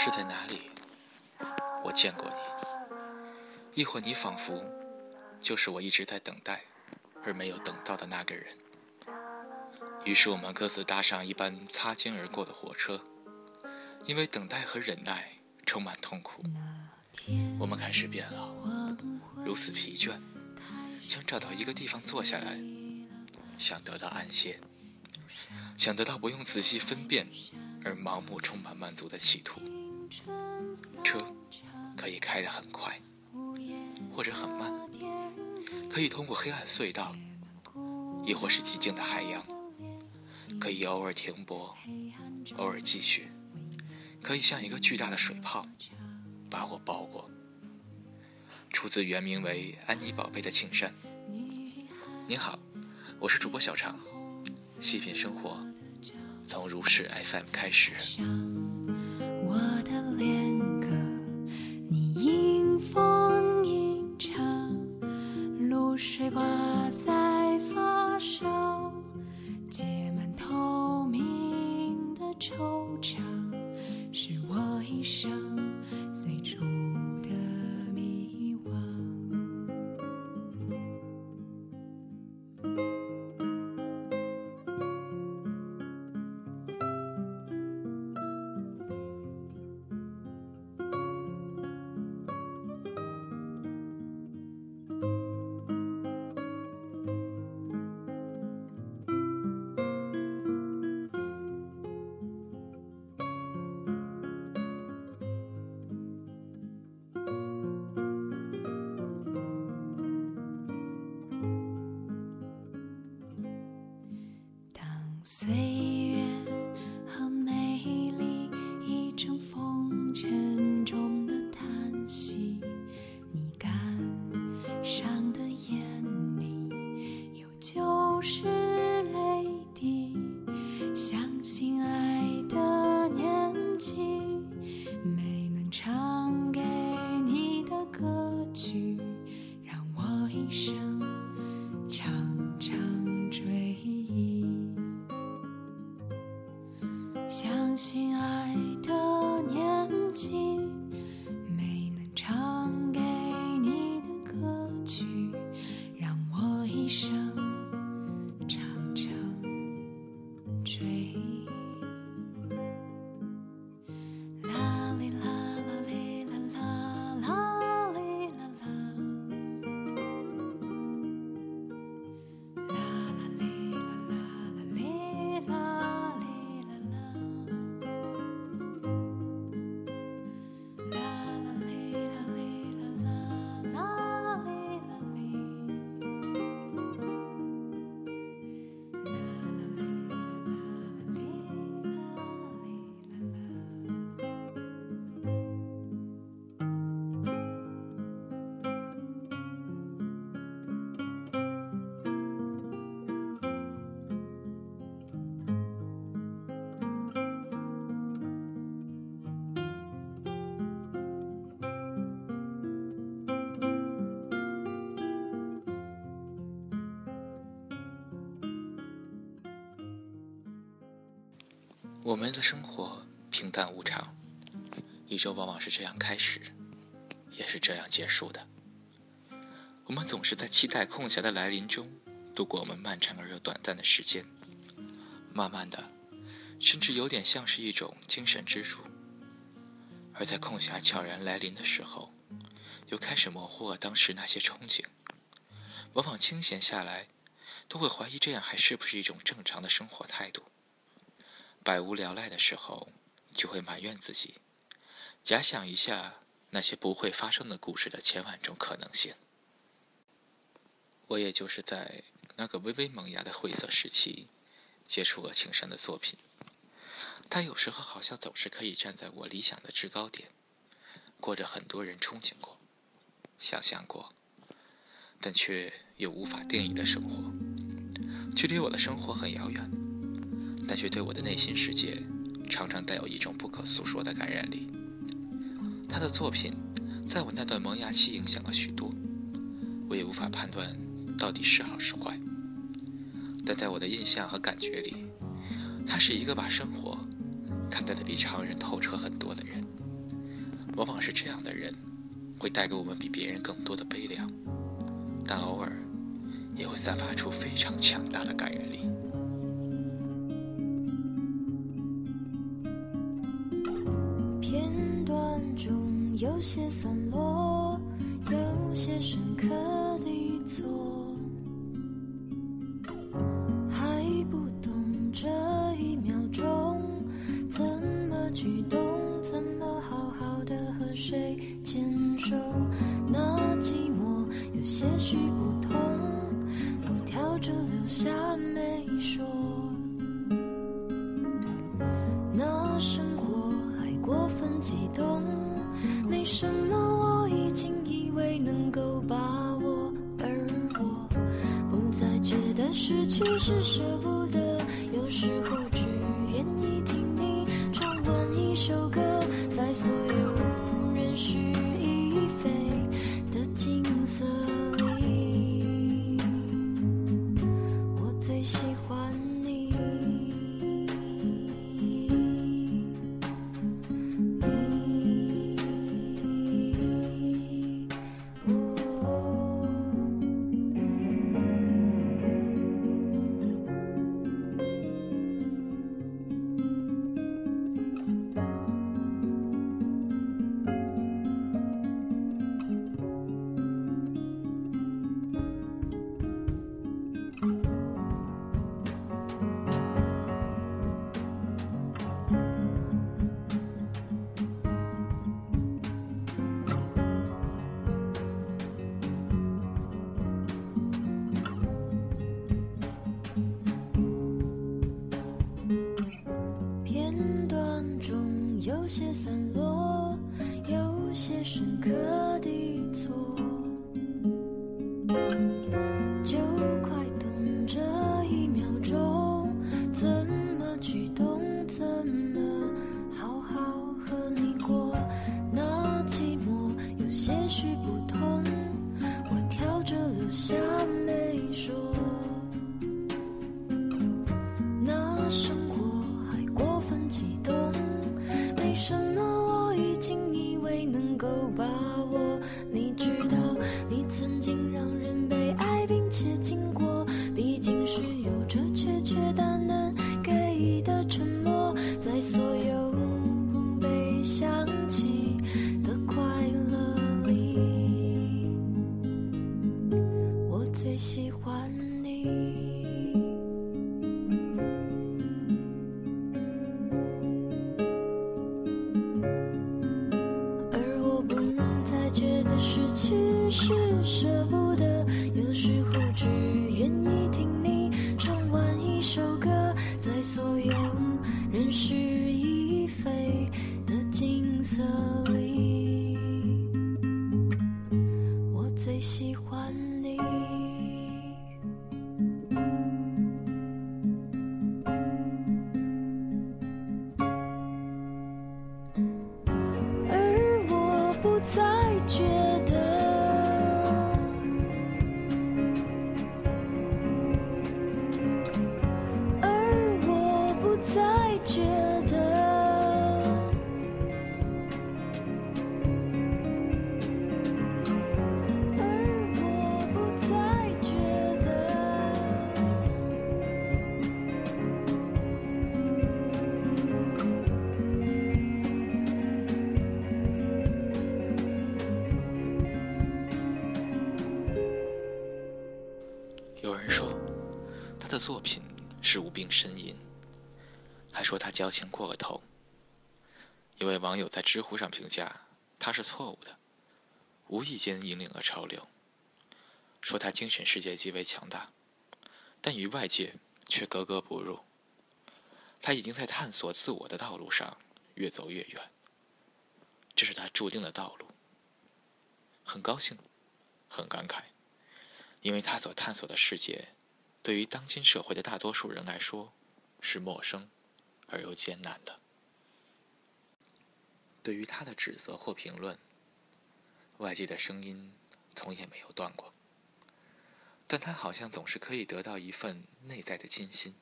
是在哪里我见过你，亦或你仿佛就是我一直在等待而没有等到的那个人。于是我们各自搭上一班擦肩而过的火车，因为等待和忍耐充满痛苦，我们开始变老，如此疲倦，想找到一个地方坐下来，想得到安歇，想得到不用仔细分辨而盲目充满满足的企图。车可以开得很快，或者很慢，可以通过黑暗隧道，亦或是寂静的海洋，可以偶尔停泊，偶尔继续，可以像一个巨大的水泡把我包裹。出自原名为安妮宝贝的庆山。您好，我是主播小常，细品生活从如是 FM 开始。 我的恋歌你迎风吟唱，露水挂在发梢，结满透明的惆怅，是我一生最初的迷惘。岁月和美丽已成风尘中的叹息，你感伤的眼里有旧时泪滴，相信爱的年纪，没能唱给你的歌曲，让我一生常常追忆。相信爱的年纪，没能唱给你的歌曲，让我一生常常追忆。啦哩啦啦哩啦啦啦哩啦啦，啦啦哩啦啦啦哩啦哩。 我们的生活平淡无常，一周往往是这样开始，也是这样结束的。我们总是在期待空暇的来临中度过我们漫长而又短暂的时间，慢慢的，甚至有点像是一种精神支柱。而在空暇悄然来临的时候，又开始模糊了当时那些憧憬，往往清闲下来，都会怀疑这样还是不是一种正常的生活态度。百无聊赖的时候，就会埋怨自己，假想一下那些不会发生的故事的千万种可能性。我也就是在那个微微萌芽的晦涩时期，接触了庆山的作品。他有时候好像总是可以站在我理想的制高点，过着很多人憧憬过、想象过，但却又无法定义的生活。距离我的生活很遥远，但却对我的内心世界常常带有一种不可诉说的感染力。他的作品在我那段萌芽期影响了许多，我也无法判断到底是好是坏，但在我的印象和感觉里，他是一个把生活看待的比常人透彻很多的人。 往往是这样的人，会带给我们比别人更多的悲凉，但偶尔也会散发出非常强大的感染力。 片段中有些散落，有些深刻地错，还不懂这一秒钟怎么举动，怎么好好的和谁牵手。那寂寞有些许不同，我挑着留下没说。那生活还过分激动，没什么我已经以为能够把握，而我不再觉得失去是舍不得，有时候只愿意听你唱完一首歌，在所有人事已非的景色里，我最喜欢你。片段中有些散落，有些深刻地错，就快懂这一秒钟怎么举动，怎么好好和你过。那寂寞有些许不同，我挑着留下没说。那生活还过分激动，没什么我已经以为能够把握。你知道你曾经让人被爱并且经过，毕竟是有着确确但能给的沉默，在所有不被想起的快乐里，我最喜欢你。觉得失去是舍不得，有时候只愿意听你唱完一首歌，在所有人事已非的景色里，我最喜欢你。而我不再觉得，而我不再觉得，而我不再觉得。 有人说他的作品是无病呻吟，还说他矫情过个头。一位网友在知乎上评价他是错误的，无意间引领了潮流，说他精神世界极为强大，但与外界却格格不入。他已经在探索自我的道路上越走越远，这是他注定的道路。很高兴，很感慨，因为他所探索的世界对于当今社会的大多数人来说是陌生而又艰难的。对于他的指责或评论，外界的声音从也没有断过，但他好像总是可以得到一份内在的金心。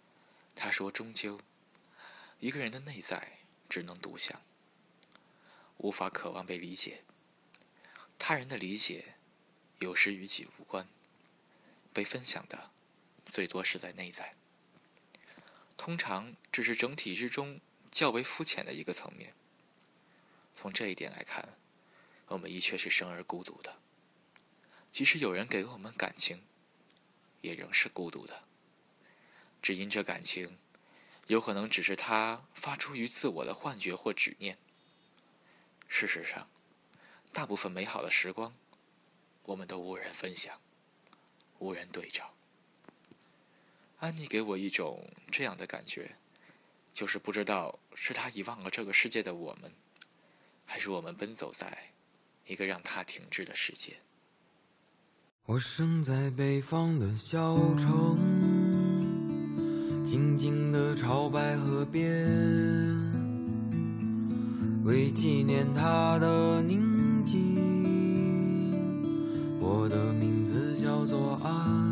他说，终究一个人的内在只能独享， 无法渴望被理解。他人的理解有时与己无关，被分享的最多是在内在，通常只是整体之中较为肤浅的一个层面。从这一点来看，我们的确是生而孤独的，即使有人给我们感情，也仍是孤独的，只因这感情有可能只是他发出于自我的幻觉或执念。事实上，大部分美好的时光，我们都无人分享，无人对照。安妮给我一种这样的感觉，就是不知道是她遗忘了这个世界的我们，还是我们奔走在一个让她停滞的世界。 我生在北方的小城，静静地朝白河边，为纪念它的宁静，我的名字叫做安。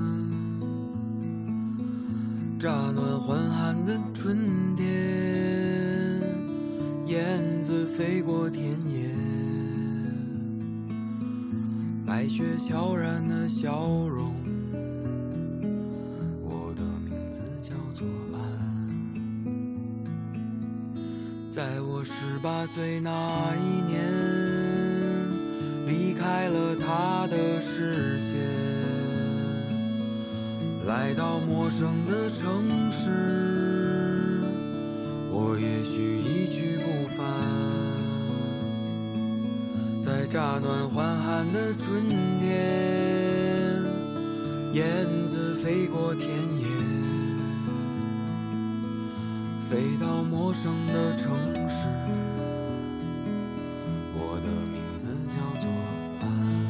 乍暖还寒的春天，燕子飞过田野，白雪悄然的笑容，我的名字叫做安。在我18岁那一年，离开了他的视线，来到陌生的城市，我也许一去不返。在乍暖还寒的春天，燕子飞过田野，飞到陌生的城市，我的名字叫做安，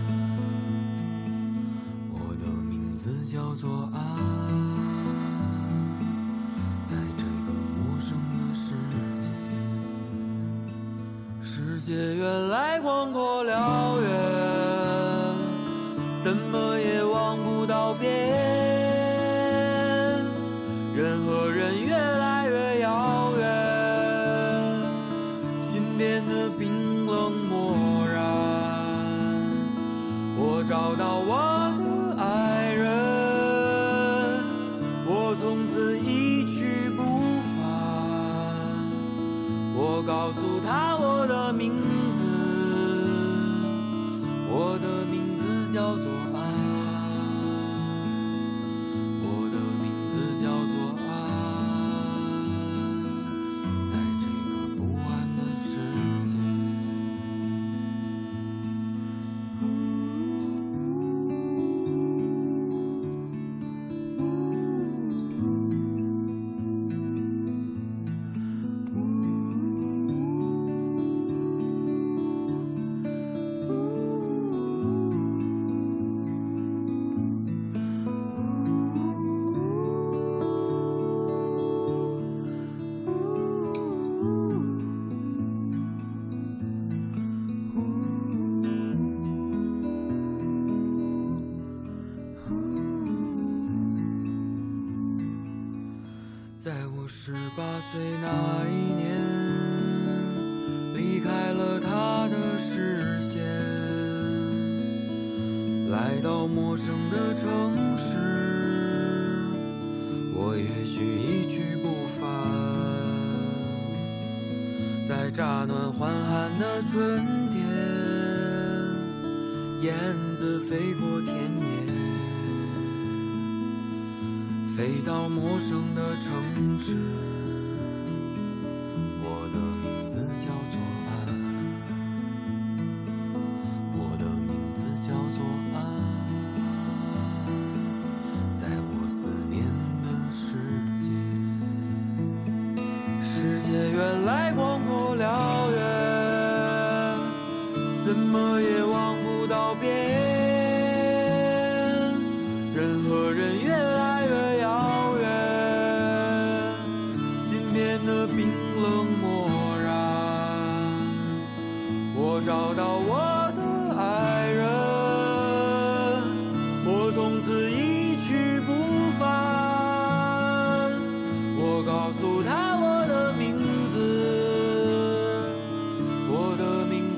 我的名字叫做安。在这个陌生的世界，世界原来广阔辽远，怎么也望不到边，人和人越来越遥远，心变得冰冷漠然。我找到我的爱人，我从此一去不返。我告诉他我的名字，我的名字叫做安，我的名字叫做安。在这个不安的世界，在我18岁那一年，离开了他的视线，来到陌生的城市，我也许一去不返。在乍暖还寒的春天，燕子飞过田野，飞到陌生的城市，我的名字叫做安，我的名字叫做安。在我思念的世界，世界原来广阔辽远，怎么也望不到边，人和人越来越遥远，心变得冰冷漠然。我找到我的爱人，我从此一去不返。我告诉他我的名字，我的名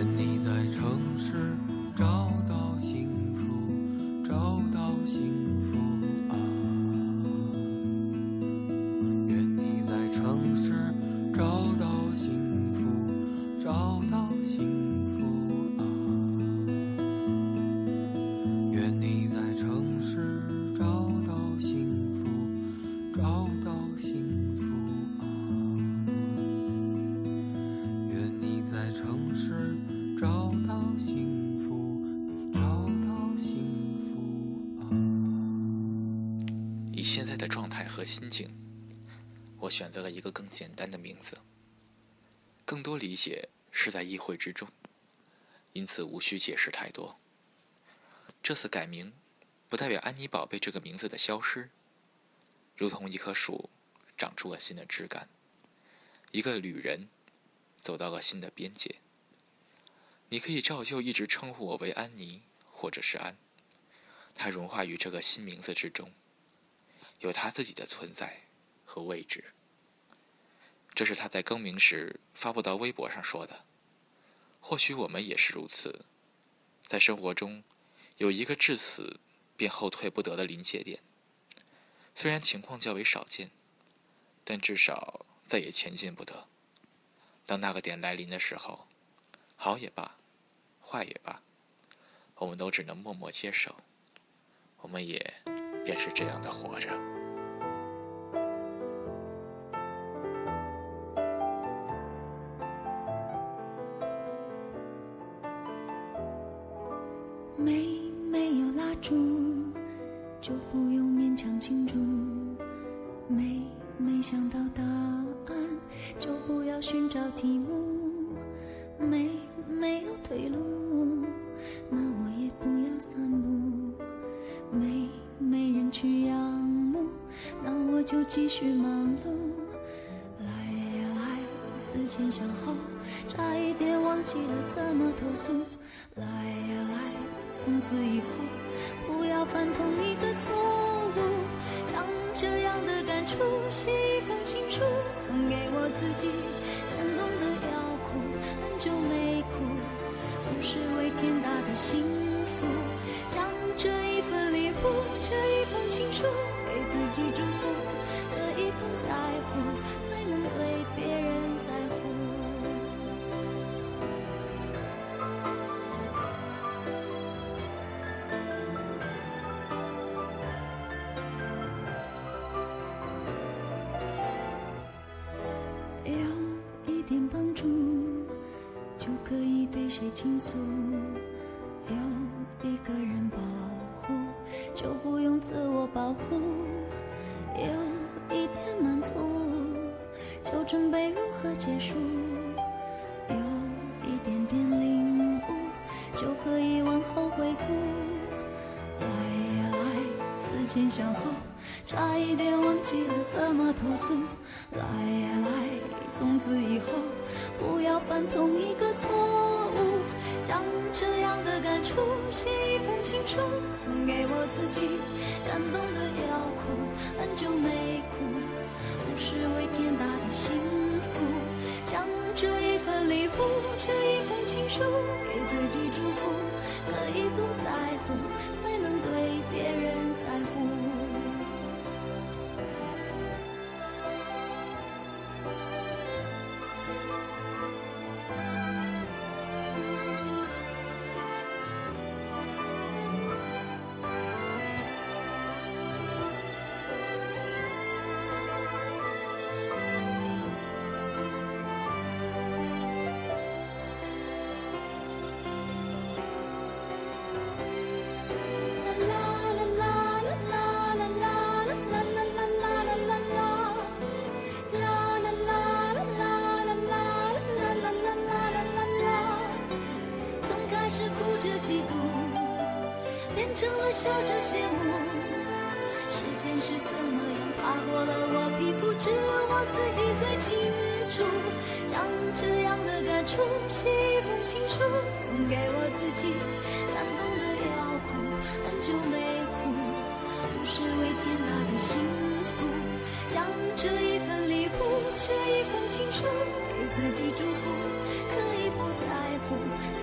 愿你在城市找到幸福，找到幸福啊！愿你在城市找到幸福，找到幸福啊！愿你在城市找到幸福，找到幸福啊！愿你在城市找到幸福，找到幸福啊！ 以现在的状态和心境，我选择了一个更简单的名字，更多理解是在意会之中，因此无需解释太多。这次改名，不代表安妮宝贝这个名字的消失，如同一棵树长出了新的枝干，一个旅人走到了新的边界。你可以照旧一直称呼我为安妮，或者是安，它融化于这个新名字之中，有它自己的存在和位置。这是他在更名时发布到微博上说的。或许我们也是如此，在生活中有一个至死便后退不得的临界点，虽然情况较为少见，但至少再也前进不得。当那个点来临的时候，好也罢，坏也罢，我们都只能默默接受，我们也便是这样的活着。 没有蜡烛，就不用勉强庆祝。没想到答案，就不要寻找题目。没有退路，那我也不要散步。没人去仰慕，那我就继续忙碌。来呀来，思前想后，差一点忘记了怎么投诉。来呀来，从此以后不要犯同一个错误，将这样的感触写一封情书，送给我自己，感动的要哭，很久没哭，不是为天大的幸福，将这一份礼物，这一封情书给自己祝福，可以不在乎，才能对别人在乎。有一点帮助，就可以对谁倾诉；有一个人保护，就不用自我保护；有一点满足，就准备如何结束；有一点点领悟，就可以往后回顾。来呀来，思前想后，差一点忘记了怎么投诉。来呀来，从此以后不要犯同一个错误，将这样的感触写一封情书，送给我自己，感动的要哭，很久没哭，不是为天大的幸福，将这一份礼物，这一封情书给自己祝福，可以不在乎，才能对别人在乎。变成了笑着谢幕，时间是怎么样爬过了我皮肤，只有我自己最清楚，将这样的感触写一封情书，送给我自己，感动的要哭，很久没哭，不是为天大的幸福，将这一份礼物，这一封情书给自己祝福，可以不在乎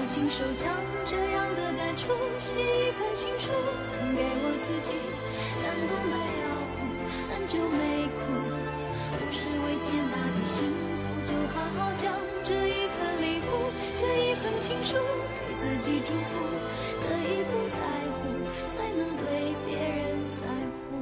亲手将这样的感触写一封情书，送给我自己。感动的要哭，很久没哭，不是为天大的幸福，就好好将这一份礼物，这一份情书给自己祝福，可以不在乎，才能对别人在乎。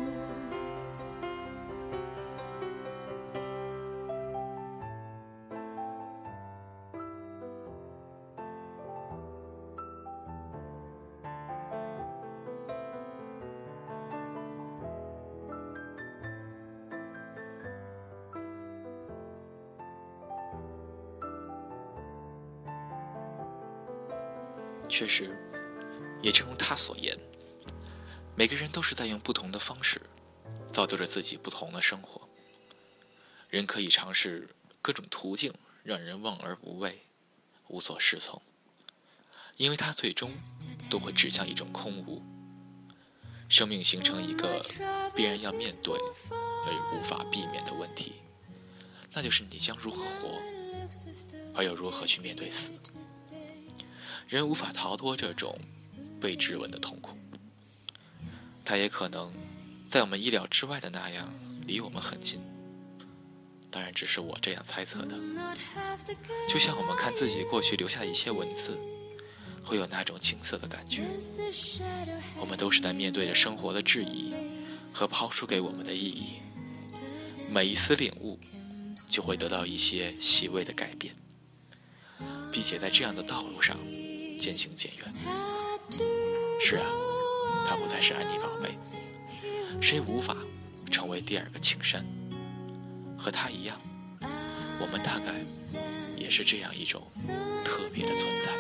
确实，也正如他所言，每个人都是在用不同的方式造就着自己不同的生活。人可以尝试各种途径，让人望而不畏，无所适从，因为它最终都会指向一种空无。生命形成一个必然要面对又无法避免的问题，那就是你将如何活，而又如何去面对死。人无法逃脱这种被质问的痛苦，它也可能在我们意料之外的那样离我们很近，当然只是我这样猜测的。就像我们看自己过去留下的一些文字，会有那种青涩的感觉。我们都是在面对着生活的质疑和抛出给我们的意义，每一丝领悟就会得到一些细微的改变，并且在这样的道路上渐行渐远。是啊，他不再是安妮宝贝，谁无法成为第二个青山？和他一样，我们大概也是这样一种特别的存在。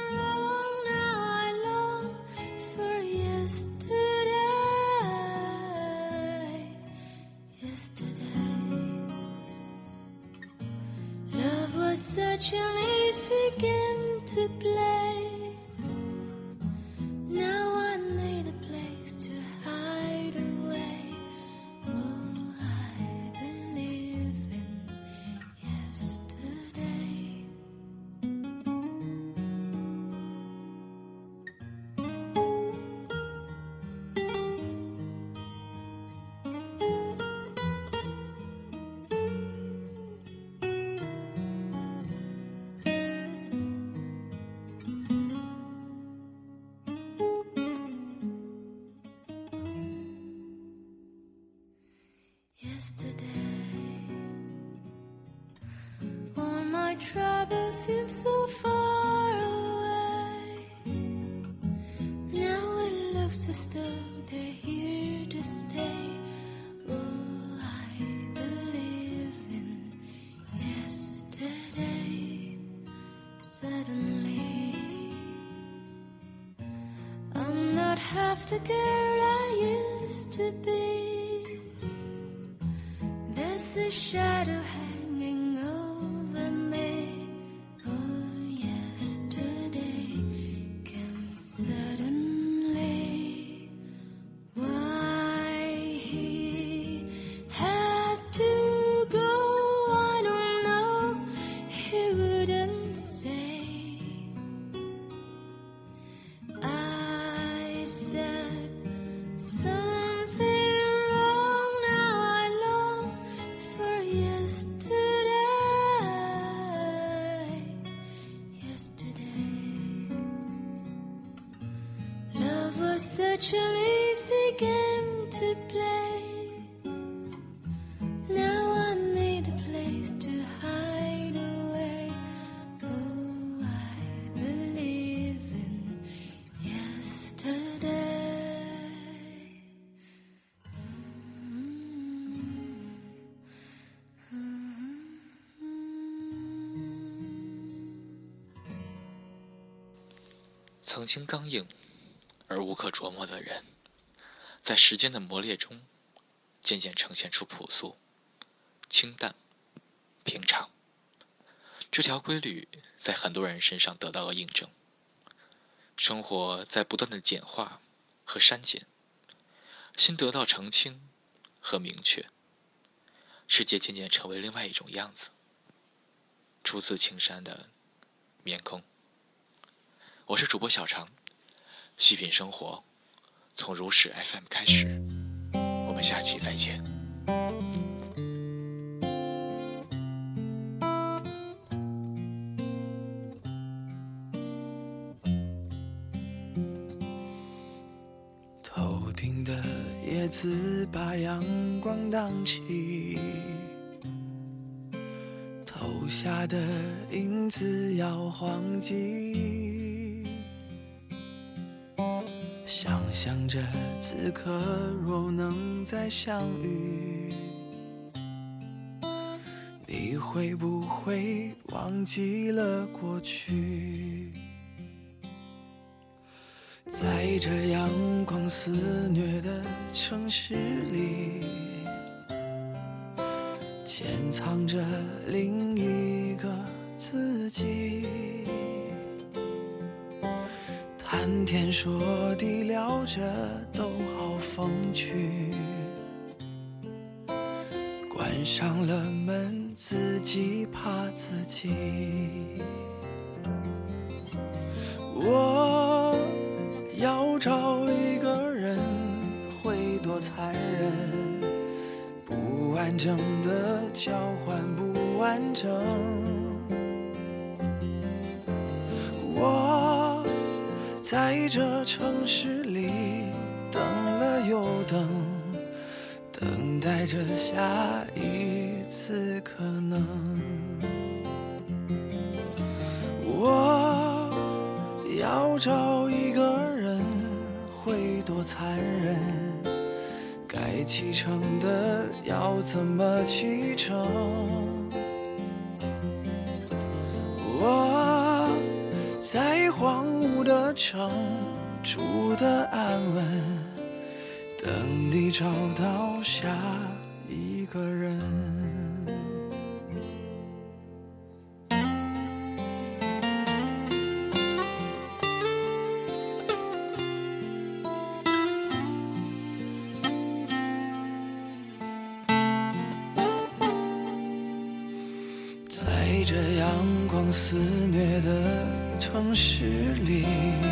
Such an easy game to play. Now I need a place to hide away. Oh, I believe in yesterday. All my troubles seem so far away. Now it looks as though they're here to stay. Oh, I believe in yesterday. Suddenly, I'm not half the girl I used to be. There's a shadow hanging over me. Oh, yesterday came suddenly. Why he had to go, I don't know. He wouldn't say. I said something wrong. Now I long for yesterday. Yesterday, love was such an easy game to play. Now I need a place to hide away. Oh, I believe in yesterday. Mm-hmm. 曾经刚硬而无可琢磨的人，在时间的磨练中渐渐呈现出朴素、清淡、平常。这条规律在很多人身上得到了印证。生活在不断的简化和删减，心得到澄清和明确，世界渐渐成为另外一种样子。初次青山的面孔， 我是主播小常，细品生活，从如是 FM 开始，我们下期再见。 头顶的叶子把阳光荡起，投下的影子摇晃起，想象着此刻若能再相遇，你会不会忘记了过去？在这阳光肆虐的城市里，潜藏着另一个自己，谈天说地聊着都好风趣，关上了门自己怕自己。我要找一个人会多残忍，不完整的交换不完整。我在这城市里等了又等，等待着下一次可能。我要找一个人会多残忍，该启程的要怎么启程？我在荒芜的城住得安稳，等你找到下一个人。在这阳光肆虐的城市里，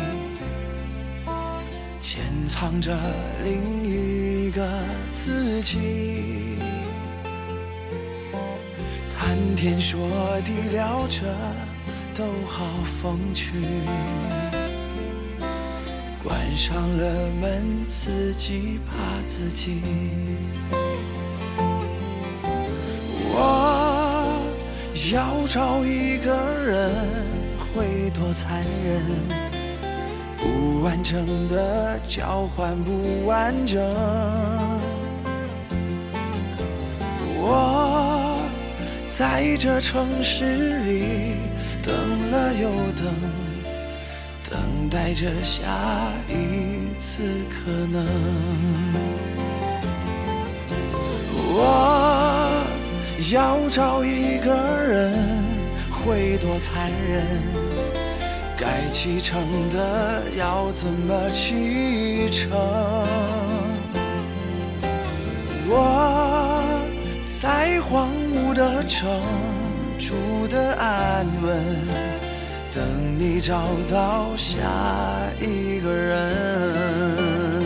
潜藏着另一个自己，谈天说地聊着都好风趣，关上了门自己怕自己。我要找一个人会多残忍，不完整的交换不完整。我在这城市里等了又等，等待着下一次可能。我要找一个人会多残忍，该启程的要怎么启程？我在荒芜的城住得安稳，等你找到下一个人。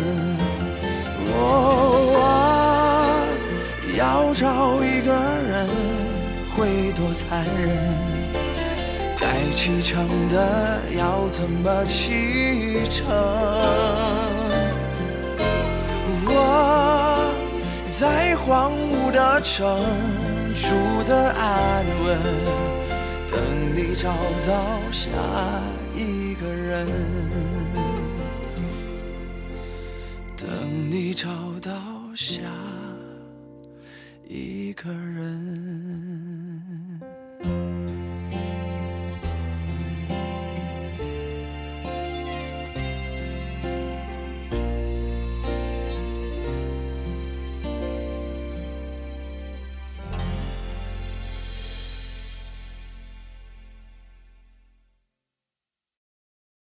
我要找一个人会多残忍，该启程的要怎么启程？我在荒芜的城住得安稳，等你找到下一个人，等你找到下一个人。